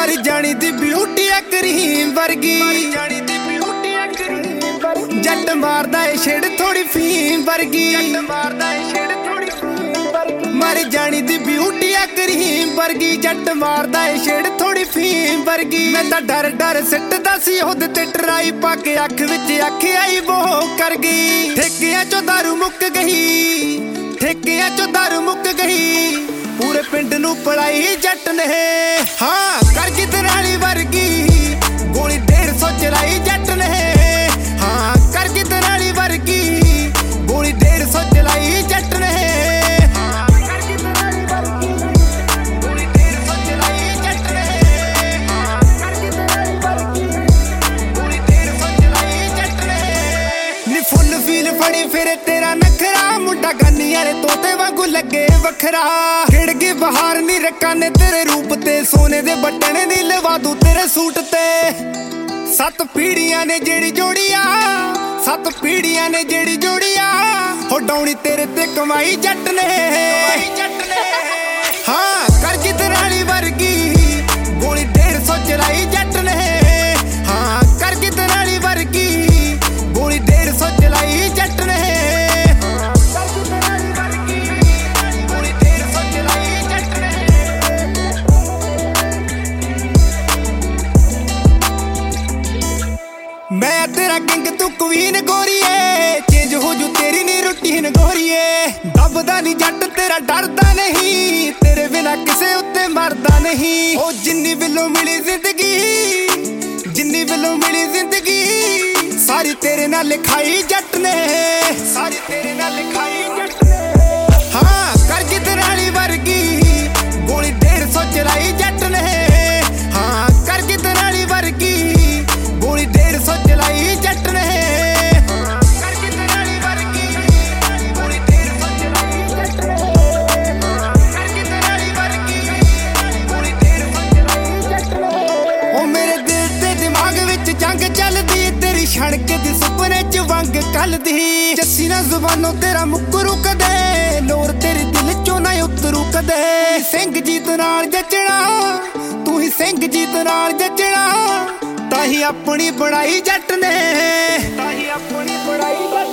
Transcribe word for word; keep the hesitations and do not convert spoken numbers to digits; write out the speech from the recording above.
मर जानी दी ब्यूटी आ करीम वर्गी, जट मारदा है छेड़ थोड़ी फीम वर्गी, मर जानी दी ब्यूटी आ करीम वर्गी, जट मारदा है छेड़ थोड़ी फीम वर्गी। मैं तां डर डर सिटदा सी ओहदे ते टराई पाके अख विच अख आई वो कर गई। ठेकियां चों दारू मुक गई, ठेकियां चों दारू मुक गई, पूरे पिंड नूं पढ़ाई जट ने। हाँ कर गिदराली वर्गी, गोली डेढ़ सौ चलाई जट ने। हाँ कर गिदराली वर्गी, गोली डेढ़ सौ चलाई जट ने। फुल फील फड़ी फिर तेरा नखरा, मुंडा गानियां रे तोते वांगू लगे वखरा। खिड़ गई बहार नी रखा ने तेरे रूप ते, सोने दे बटन नी लवा दूं तेरे सूट ते। सत पीढ़ियां ने जेड़ी जोड़िया, सत पीढ़ियां ने जेड़ी जोड़िया, हो डौनी तेरे ते कमाई जट ने। हाँ कर गिदराली वर्गी, गोली डेढ़ सौ चलाई जट ने। हाँ कर गिदराली वर्गी, गोली डेढ़ सौ चलाई जट ने। मैं तेरा किंग तू क्वीन गोरीए, चेंज हो जू तेरी नी रूटीन गोरीए। दबदा नी जट तेरा डरदा नहीं, तेरे बिना किसे उत्ते मरदा नहीं। ओ जिन्नी विलों मिली जिंदगी, जिन्नी विलों मिली जिंदगी, सारी तेरे नाल लिखाई जट ने, सारी तेरे नाल लिखाई जट ने। हाँ कर गिदराली वर्गी, गोली डेढ़ सौ चलाई जट ने। हाँ कर गिदराली वर्गी, गोली डेढ़ सौ चलाई जट ने। कर गिदराली वर्गी, गोली डेढ़ सौ चलाई जट ने। कर गिदराली वर्गी, गोली डेढ़ सौ चलाई जट ने। ओ मेरे दिल ते दिमाग विच जंग चलदी, तेरी छड़क दी सुपने च वंग कलदी। जस्सी ना जुबानों तेरा मुकरू कदे, लोर तेरे दिल चों ना उतरू कदे। सिंह जीत नाल जचना, तू ही सिंह जीत नाल जचना, ताही अपनी बनाई जट ने, ताही अपनी बनाई।